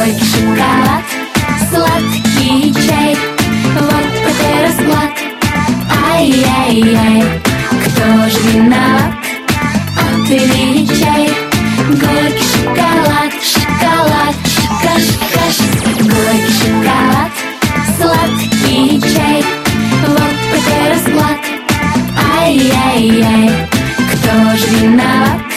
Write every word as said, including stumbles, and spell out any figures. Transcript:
Горький шоколад, сладкий чай, вот такой расклад. Ай-яй-яй, кто же виноват? Отвечай. Горький шоколад, шоколад, шока-шока. Горький шоколад, сладкий чай, вот такой расклад. Ай-яй-яй, кто же виноват?